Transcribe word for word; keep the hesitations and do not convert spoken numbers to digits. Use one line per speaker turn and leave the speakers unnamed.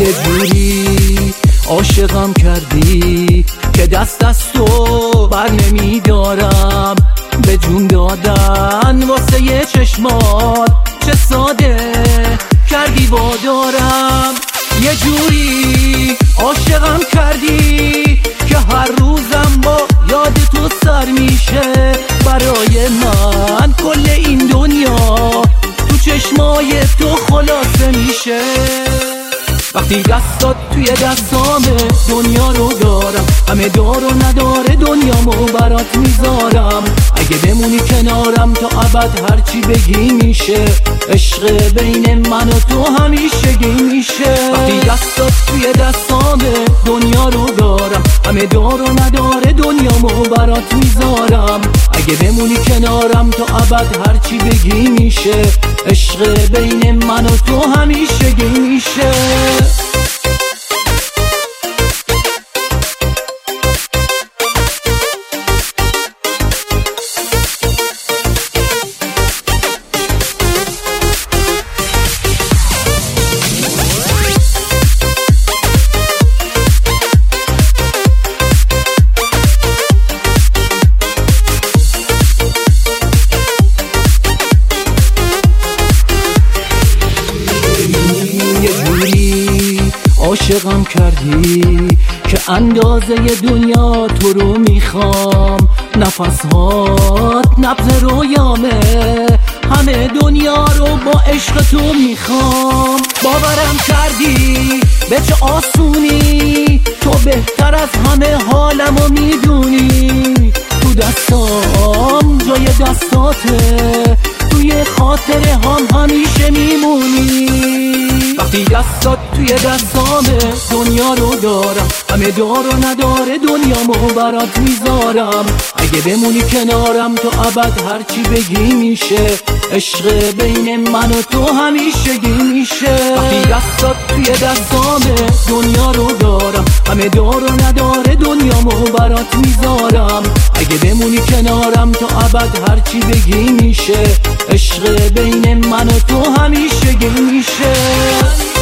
یه جوری عاشقم کردی که دست از تو بر نمیدارم، به جون دادن واسه یه چشمات چه ساده کردی وادارم. یه جوری عاشقم کردی که هر روزم با یاد تو سر میشه. برای من کل این دنیا تو چشمای تو خلاصه میشه. وقتی دستات توی دستامه دنیا رو دارم، همه دار و نداره دنیامو برات میذارم. اگه بمونی کنارم تا ابد هرچی بگی میشه. عشق بین من و تو همیشگی میشه. وقتی دستات توی دستامه دنیا رو دارم، همه دار و نداره دنیامو برات میذارم. اگه بمونی کنارم تا ابد هرچی بگی میشه. عشق بین من و تو همیشگی میشه. عاشقم کردی که اندازه دنیا تو رو میخوام. نفسهات نبض رویامه، همه دنیا رو با عشق تو میخوام. باورم کردی به چه آسونی، تو بهتر از همه حالمو میدونی. تو دستام جای دستاته، توی خاطره هم همیشه میمونی. وقتی دستات توی دستامه دنیا رو دارم، همه دار و نداره دنیامو برات میذارم. اگه بمونی کنارم تو ابد هرچی بگی میشه. عشق بین من و تو همیشگی میشه. وقتی دستات توی دستامه دنیا رو دارم، همه دار و نداره دنیامو برات میذارم. اگه بمونی کنارم تو ابد هرچی بگی میشه. عشق بین من و تو همیشگی میشه.